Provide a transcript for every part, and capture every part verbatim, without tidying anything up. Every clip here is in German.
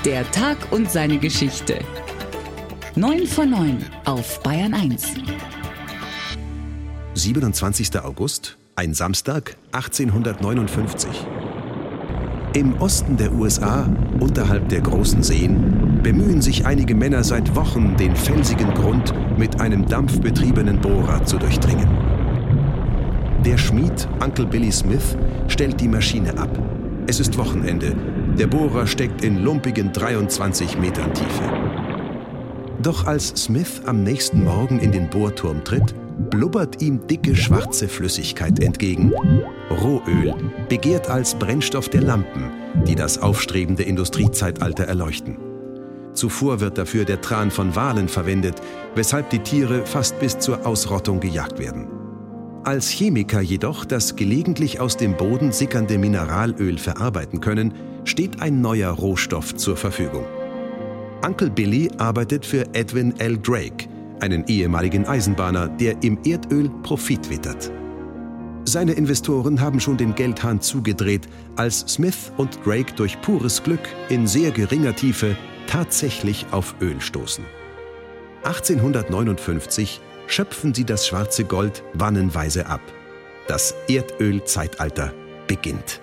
Der Tag und seine Geschichte. neun vor neun auf Bayern eins. siebenundzwanzigster August, ein Samstag, achtzehnhundertneunundfünfzig. Im Osten der U S A, unterhalb der großen Seen, bemühen sich einige Männer seit Wochen, den felsigen Grund mit einem dampfbetriebenen Bohrer zu durchdringen. Der Schmied, Uncle Billy Smith, stellt die Maschine ab. Es ist Wochenende. Der Bohrer steckt in lumpigen dreiundzwanzig Metern Tiefe. Doch als Smith am nächsten Morgen in den Bohrturm tritt, blubbert ihm dicke schwarze Flüssigkeit entgegen. Rohöl, begehrt als Brennstoff der Lampen, die das aufstrebende Industriezeitalter erleuchten. Zuvor wird dafür der Tran von Walen verwendet, weshalb die Tiere fast bis zur Ausrottung gejagt werden. Als Chemiker jedoch das gelegentlich aus dem Boden sickernde Mineralöl verarbeiten können, steht ein neuer Rohstoff zur Verfügung. Uncle Billy arbeitet für Edwin L. Drake, einen ehemaligen Eisenbahner, der im Erdöl Profit wittert. Seine Investoren haben schon den Geldhahn zugedreht, als Smith und Drake durch pures Glück in sehr geringer Tiefe tatsächlich auf Öl stoßen. achtzehnhundertneunundfünfzig schöpfen sie das schwarze Gold wannenweise ab. Das Erdölzeitalter beginnt.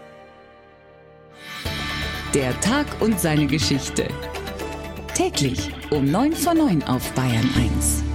Der Tag und seine Geschichte. Täglich um neun vor neun auf Bayern eins.